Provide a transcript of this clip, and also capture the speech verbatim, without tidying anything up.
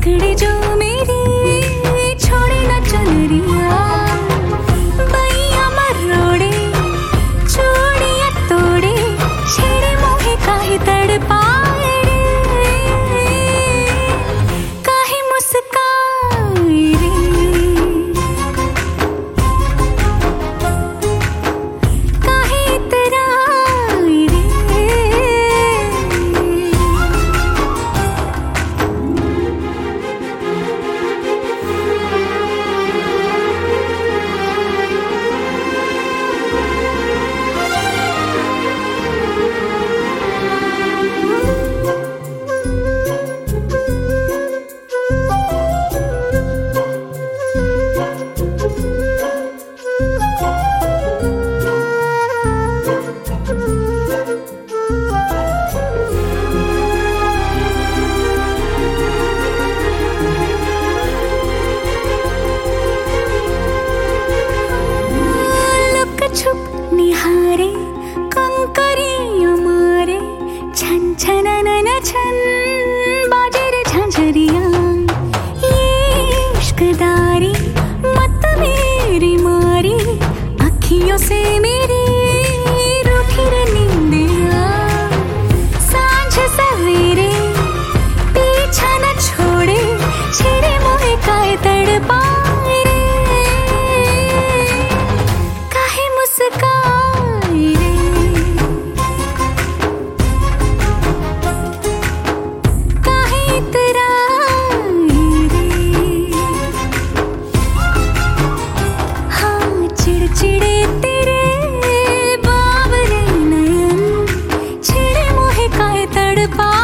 पकड़े जो मेरी छोड़े न चुनरिया बैया मरोड़े चूड़िया तोड़े छेड़े मोहे काहे तड़पाए रे काहे मुस्काए रे काहे इतराए रे निहारे कंकरिया मारे छन छन नन छन बाजे रे झांझरिया ये इश्कदारी मत मेरी मारी अखियों से मेरी रूठी रे नींदिया सांझ सवेरे पीछा न छोड़े छेड़े मोहे काहे तड़पाए रे काहे मुस्काए रे काहे इतराए रे हाँ चिड़चिड़े तेरे बावरे नयन छेड़े मोहे काहे तड़पा